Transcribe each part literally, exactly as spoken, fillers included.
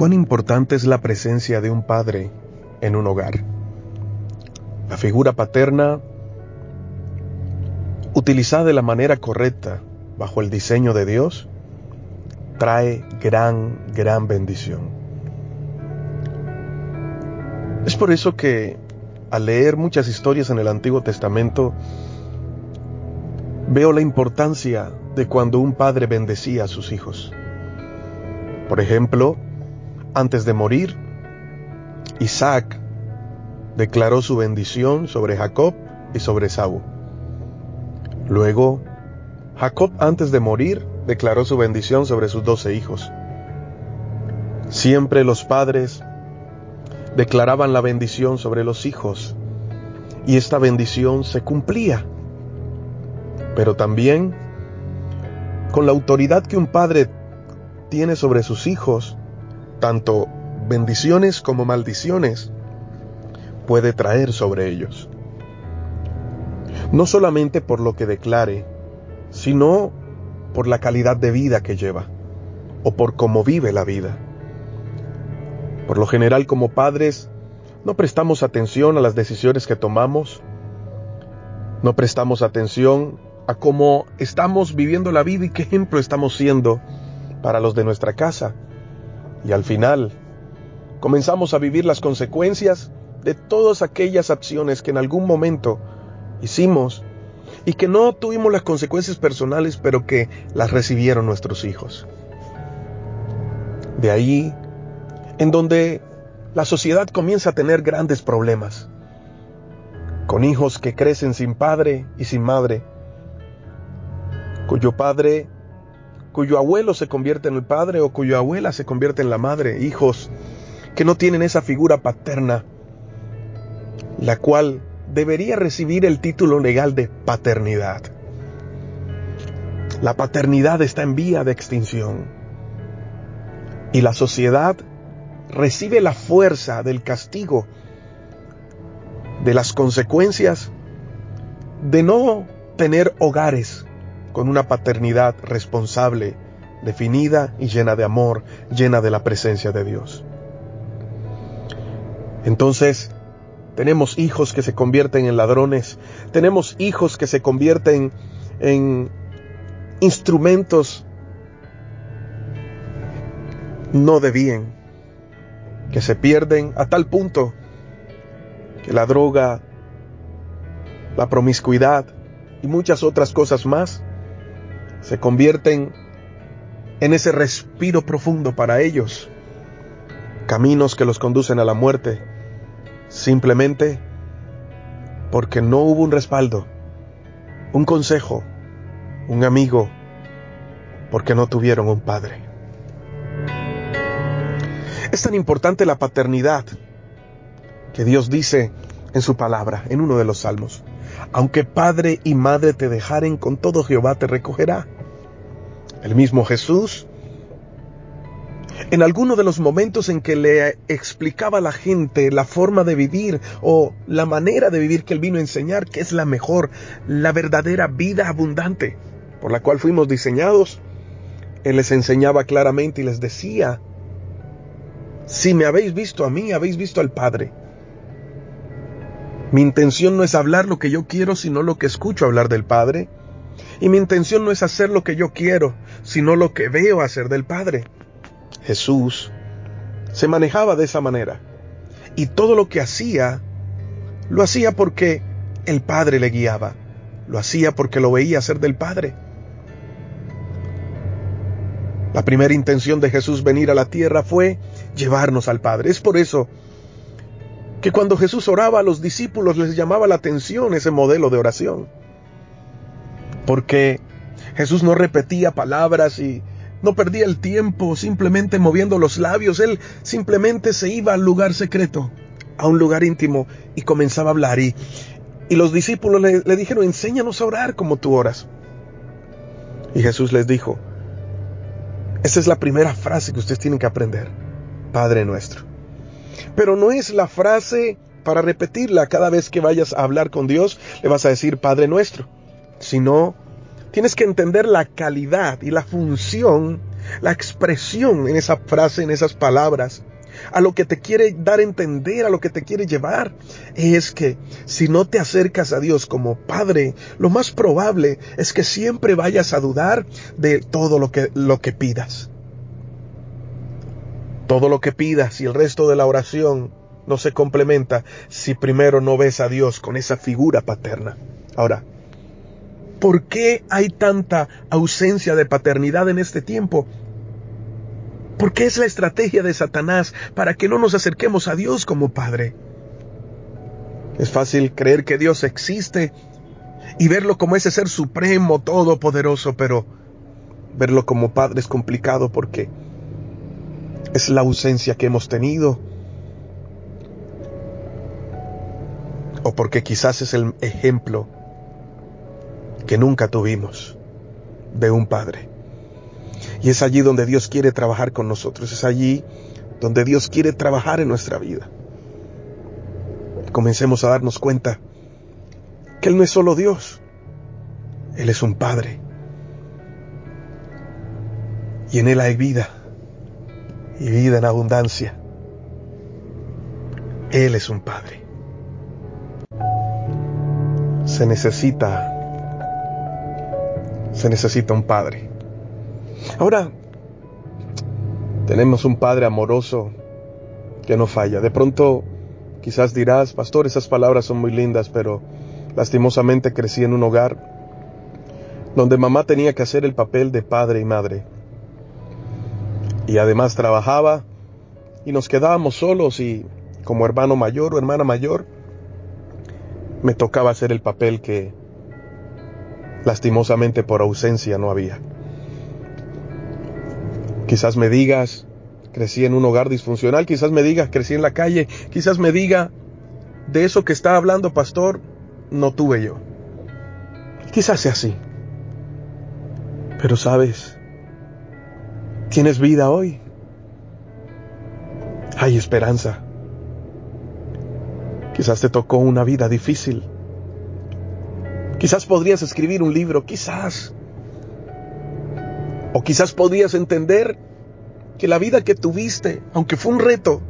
cuán importante es la presencia de un padre en un hogar. La figura paterna, utilizada de la manera correcta bajo el diseño de Dios, trae gran, gran bendición. Es por eso que al leer muchas historias en el Antiguo Testamento, veo la importancia de cuando un padre bendecía a sus hijos. Por ejemplo, antes de morir, Isaac declaró su bendición sobre Jacob y sobre Esaú. Luego, Jacob, antes de morir, declaró su bendición sobre sus doce hijos. Siempre los padres declaraban la bendición sobre los hijos, y esta bendición se cumplía. Pero también, con la autoridad que un padre tiene sobre sus hijos, tanto bendiciones como maldiciones puede traer sobre ellos. No solamente por lo que declare, sino por la calidad de vida que lleva, o por cómo vive la vida. Por lo general, como padres, no prestamos atención a las decisiones que tomamos, no prestamos atención a cómo estamos viviendo la vida y qué ejemplo estamos siendo para los de nuestra casa. Y al final, comenzamos a vivir las consecuencias de todas aquellas acciones que en algún momento hicimos y que no tuvimos las consecuencias personales, pero que las recibieron nuestros hijos. De ahí, en donde la sociedad comienza a tener grandes problemas, con hijos que crecen sin padre y sin madre, cuyo padre, cuyo abuelo se convierte en el padre o cuya abuela se convierte en la madre, hijos que no tienen esa figura paterna, la cual debería recibir el título legal de paternidad. La paternidad está en vía de extinción y la sociedad recibe la fuerza del castigo, de las consecuencias de no tener hogares con una paternidad responsable, definida y llena de amor, llena de la presencia de Dios. Entonces, tenemos hijos que se convierten en ladrones, tenemos hijos que se convierten en instrumentos no de bien, que se pierden a tal punto que la droga, la promiscuidad y muchas otras cosas más se convierten en ese respiro profundo para ellos, caminos que los conducen a la muerte, simplemente porque no hubo un respaldo, un consejo, un amigo, porque no tuvieron un padre. Es tan importante la paternidad que Dios dice en su palabra, en uno de los salmos: aunque padre y madre te dejaren, con todo Jehová te recogerá. El mismo Jesús, en alguno de los momentos en que le explicaba a la gente la forma de vivir o la manera de vivir que Él vino a enseñar, que es la mejor, la verdadera vida abundante por la cual fuimos diseñados, Él les enseñaba claramente y les decía: si me habéis visto a mí, habéis visto al Padre. Mi intención no es hablar lo que yo quiero, sino lo que escucho hablar del Padre. Y mi intención no es hacer lo que yo quiero, sino lo que veo hacer del Padre. Jesús se manejaba de esa manera. Y todo lo que hacía, lo hacía porque el Padre le guiaba. Lo hacía porque lo veía hacer del Padre. La primera intención de Jesús venir a la tierra fue llevarnos al Padre. Es por eso que cuando Jesús oraba, a los discípulos les llamaba la atención ese modelo de oración. Porque Jesús no repetía palabras y no perdía el tiempo simplemente moviendo los labios. Él simplemente se iba al lugar secreto, a un lugar íntimo, y comenzaba a hablar. Y, y los discípulos le, le dijeron: enséñanos a orar como tú oras. Y Jesús les dijo: esa es la primera frase que ustedes tienen que aprender: Padre nuestro. Pero no es la frase para repetirla cada vez que vayas a hablar con Dios, le vas a decir Padre nuestro, sino tienes que entender la calidad y la función La expresión en esa frase, en esas palabras, a lo que te quiere dar a entender, a lo que te quiere llevar, es que si no te acercas a Dios como Padre, lo más probable es que siempre vayas a dudar de todo lo que, lo que pidas. Todo lo que pidas y el resto de la oración no se complementa si primero no ves a Dios con esa figura paterna. Ahora, ¿por qué hay tanta ausencia de paternidad en este tiempo? Porque es la estrategia de Satanás para que no nos acerquemos a Dios como Padre. Es fácil creer que Dios existe y verlo como ese ser supremo, todopoderoso, pero verlo como Padre es complicado porque es la ausencia que hemos tenido. O porque quizás es el ejemplo que nunca tuvimos de un Padre. Y es allí donde Dios quiere trabajar con nosotros. Es allí donde Dios quiere trabajar en nuestra vida. Comencemos a darnos cuenta que Él no es solo Dios. Él es un Padre. Y en Él hay vida. Y vida en abundancia. Él es un Padre. Se necesita, se necesita un Padre. Ahora, tenemos un Padre amoroso que no falla. De pronto, quizás dirás, pastor, esas palabras son muy lindas, pero lastimosamente crecí en un hogar donde mamá tenía que hacer el papel de padre y madre. Y además trabajaba y nos quedábamos solos y como hermano mayor o hermana mayor, me tocaba hacer el papel que lastimosamente por ausencia no había. Quizás me digas, crecí en un hogar disfuncional, quizás me digas, crecí en la calle, quizás me diga, de eso que está hablando pastor, no tuve yo. Quizás sea así. Pero sabes, tienes vida hoy. Hay esperanza. Quizás te tocó una vida difícil. Quizás podrías escribir un libro, quizás. O quizás podrías entender que la vida que tuviste, aunque fue un reto,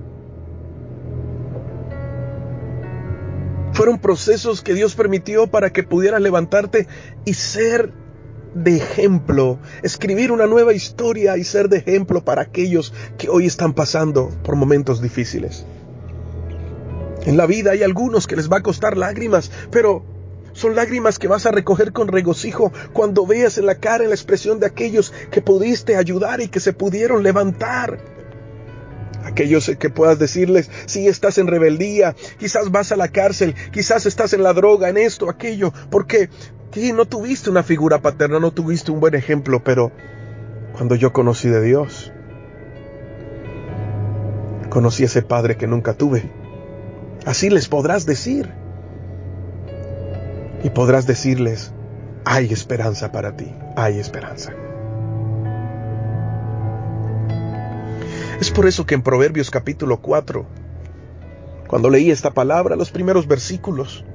fueron procesos que Dios permitió para que pudieras levantarte y ser de ejemplo, escribir una nueva historia y ser de ejemplo para aquellos que hoy están pasando por momentos difíciles. En la vida hay algunos que les va a costar lágrimas, pero son lágrimas que vas a recoger con regocijo cuando veas en la cara, en la expresión de aquellos que pudiste ayudar y que se pudieron levantar. Aquellos que puedas decirles, sí, estás en rebeldía, quizás vas a la cárcel, quizás estás en la droga, en esto, aquello, porque sí, no tuviste una figura paterna, no tuviste un buen ejemplo, pero cuando yo conocí de Dios, conocí a ese Padre que nunca tuve. Así les podrás decir. Y podrás decirles, hay esperanza para ti, hay esperanza. Es por eso que en Proverbios capítulo cuatro, cuando leí esta palabra, los primeros versículos,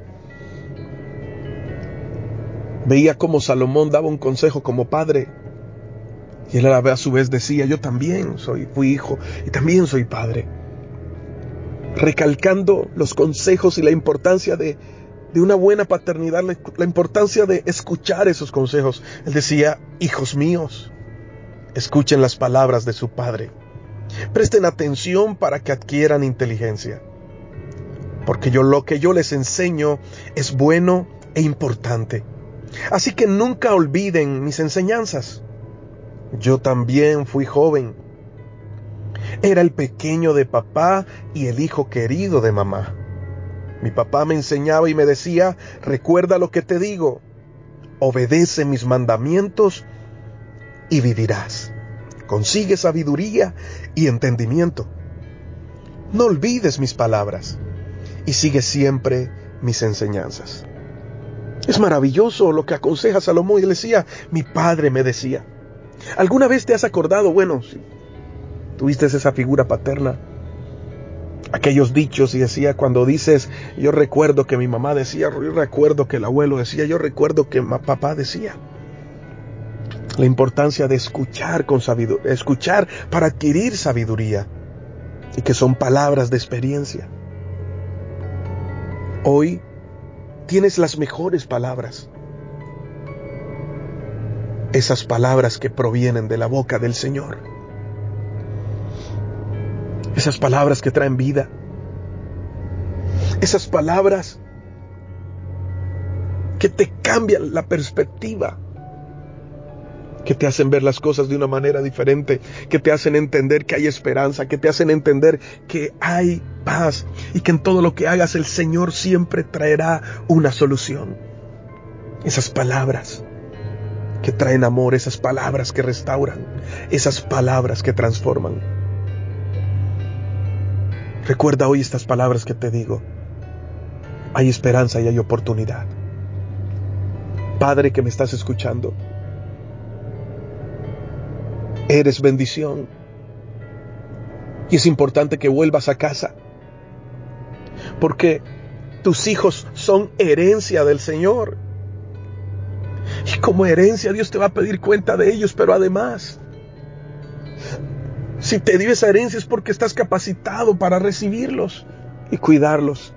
veía cómo Salomón daba un consejo como padre. Y él a su vez decía, yo también soy, fui hijo y también soy padre. Recalcando los consejos y la importancia de, de una buena paternidad, la, la importancia de escuchar esos consejos. Él decía, hijos míos, escuchen las palabras de su padre. Presten atención para que adquieran inteligencia. Porque yo lo que yo les enseño es bueno e importante. Así que nunca olviden mis enseñanzas. Yo también fui joven. Era el pequeño de papá y el hijo querido de mamá. Mi papá me enseñaba y me decía, recuerda lo que te digo, obedece mis mandamientos y vivirás. Consigue sabiduría y entendimiento. No olvides mis palabras y sigue siempre mis enseñanzas. Es maravilloso lo que aconseja Salomón. Y él decía, mi padre me decía. ¿Alguna vez te has acordado, bueno, si tuviste esa figura paterna, aquellos dichos y decía, cuando dices, yo recuerdo que mi mamá decía, yo recuerdo que el abuelo decía, yo recuerdo que mi papá decía? La importancia de escuchar con sabiduría, escuchar para adquirir sabiduría, y que son palabras de experiencia. Hoy tienes las mejores palabras. Esas palabras que provienen de la boca del Señor. Esas palabras que traen vida. Esas palabras que te cambian la perspectiva. Que te hacen ver las cosas de una manera diferente. Que te hacen entender que hay esperanza. Que te hacen entender que hay paz. Y que en todo lo que hagas el Señor siempre traerá una solución. Esas palabras que traen amor. Esas palabras que restauran. Esas palabras que transforman. Recuerda hoy estas palabras que te digo. Hay esperanza y hay oportunidad. Padre que me estás escuchando, eres bendición. Y es importante que vuelvas a casa. Porque tus hijos son herencia del Señor. Y como herencia Dios te va a pedir cuenta de ellos, pero además, si te dio esa herencia es porque estás capacitado para recibirlos y cuidarlos.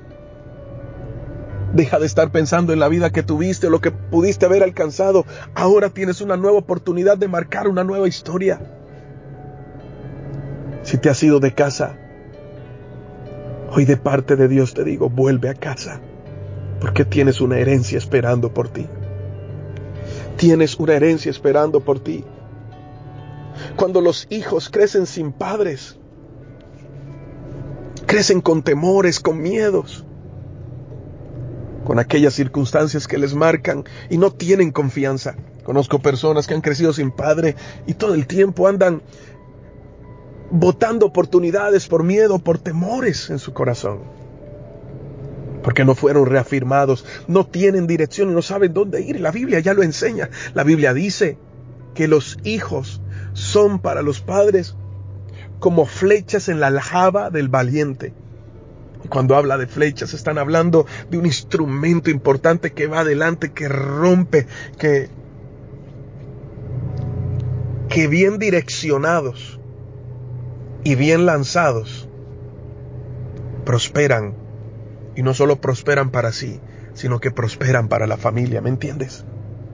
Deja de estar pensando en la vida que tuviste o lo que pudiste haber alcanzado. Ahora tienes una nueva oportunidad de marcar una nueva historia. Si te has ido de casa, hoy de parte de Dios te digo, vuelve a casa. Porque tienes una herencia esperando por ti. Tienes una herencia esperando por ti. Cuando los hijos crecen sin padres, crecen con temores, con miedos, con aquellas circunstancias que les marcan y no tienen confianza. Conozco personas que han crecido sin padre y todo el tiempo andan botando oportunidades por miedo, por temores en su corazón. Porque no fueron reafirmados, no tienen dirección y no saben dónde ir. La Biblia ya lo enseña. La Biblia dice que los hijos son para los padres como flechas en la aljaba del valiente. Y cuando habla de flechas, están hablando de un instrumento importante que va adelante, que rompe, que, que bien direccionados y bien lanzados, prosperan. Y no solo prosperan para sí, sino que prosperan para la familia, ¿me entiendes?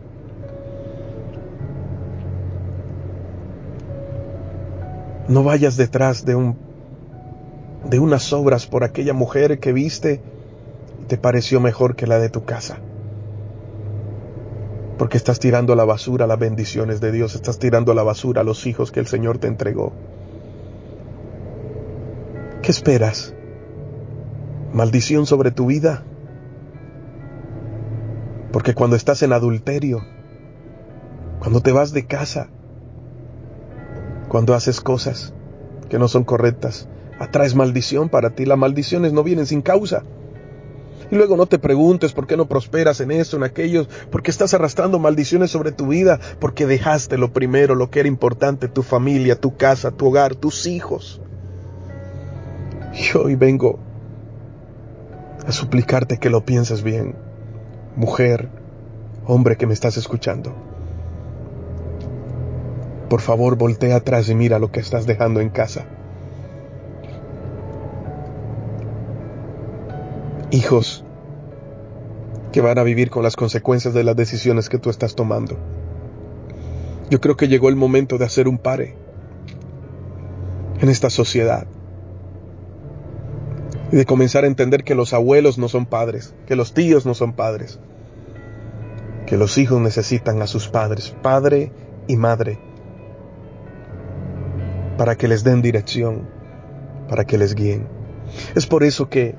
No vayas detrás de un de unas obras por aquella mujer que viste y te pareció mejor que la de tu casa. Porque estás tirando a la basura las bendiciones de Dios, estás tirando a la basura los hijos que el Señor te entregó. ¿Qué esperas? ¿Maldición sobre tu vida? Porque cuando estás en adulterio, cuando te vas de casa, cuando haces cosas que no son correctas, atraes maldición para ti. Las maldiciones no vienen sin causa. Y luego no te preguntes por qué no prosperas en esto, en aquello, porque estás arrastrando maldiciones sobre tu vida, porque dejaste lo primero, lo que era importante, tu familia, tu casa, tu hogar, tus hijos. Y hoy vengo a suplicarte que lo pienses bien, mujer, hombre que me estás escuchando. Por favor, voltea atrás y mira lo que estás dejando en casa. Hijos que van a vivir con las consecuencias de las decisiones que tú estás tomando. Yo creo que llegó el momento de hacer un pare en esta sociedad y de comenzar a entender que los abuelos no son padres, que los tíos no son padres, que los hijos necesitan a sus padres, padre y madre, para que les den dirección, para que les guíen. Es por eso que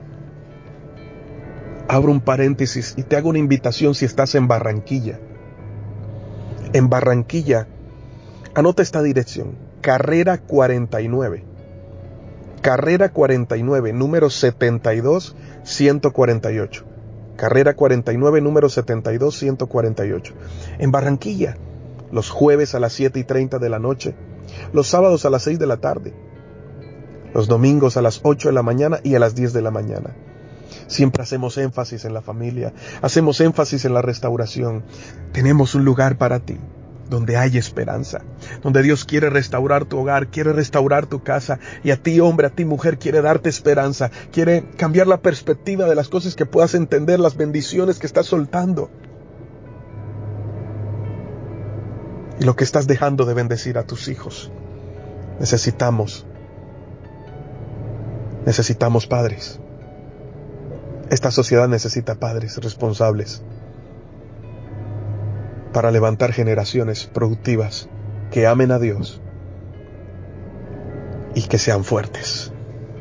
abro un paréntesis y te hago una invitación si estás en Barranquilla. En Barranquilla, anota esta dirección, Carrera cuarenta y nueve. Carrera cuarenta y nueve, número setenta y dos ciento cuarenta y ocho. Carrera cuarenta y nueve, número setenta y dos ciento cuarenta y ocho. En Barranquilla, los jueves a las siete y treinta de la noche, los sábados a las seis de la tarde, los domingos a las ocho de la mañana y a las diez de la mañana. Siempre hacemos énfasis en la familia, hacemos énfasis en la restauración. Tenemos un lugar para ti. donde hay esperanza, donde Dios quiere restaurar tu hogar, quiere restaurar tu casa, y a ti, hombre, a ti, mujer, quiere darte esperanza, quiere cambiar la perspectiva de las cosas, que puedas entender las bendiciones que estás soltando y lo que estás dejando de bendecir a tus hijos. Necesitamos, necesitamos padres. Esta sociedad necesita padres responsables para levantar generaciones productivas que amen a Dios y que sean fuertes.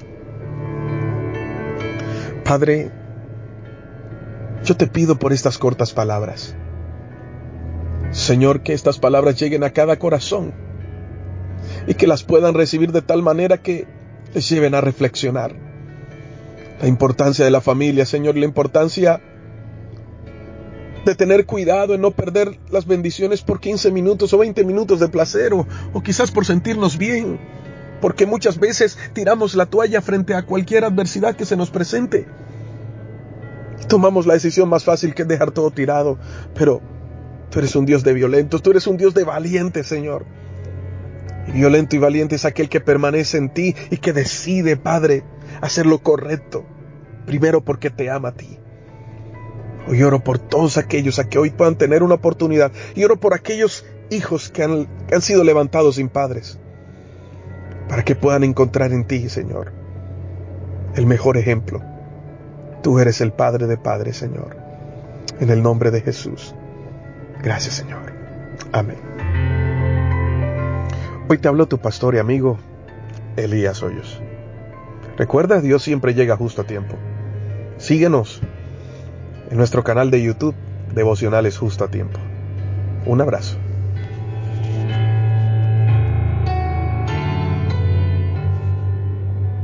Padre, yo te pido por estas cortas palabras, Señor, que estas palabras lleguen a cada corazón y que las puedan recibir de tal manera que les lleven a reflexionar la importancia de la familia, Señor, la importancia de tener cuidado en no perder las bendiciones por quince minutos o veinte minutos de placer, o, o quizás por sentirnos bien, porque muchas veces tiramos la toalla frente a cualquier adversidad que se nos presente. Tomamos la decisión más fácil, que es dejar todo tirado, pero tú eres un Dios de violentos, tú eres un Dios de valientes, Señor. Y violento y valiente es aquel que permanece en ti y que decide, Padre, hacer lo correcto, primero porque te ama a ti. Hoy oro por todos aquellos a que hoy puedan tener una oportunidad, y oro por aquellos hijos que han, que han sido levantados sin padres, para que puedan encontrar en ti, Señor, el mejor ejemplo. Tú eres el Padre de padres, Señor. En el nombre de Jesús. Gracias, Señor. Amén. Hoy te habló tu pastor y amigo, Elías Hoyos. Recuerda, Dios siempre llega justo a tiempo. Síguenos en nuestro canal de YouTube, Devocionales Justo a Tiempo. Un abrazo.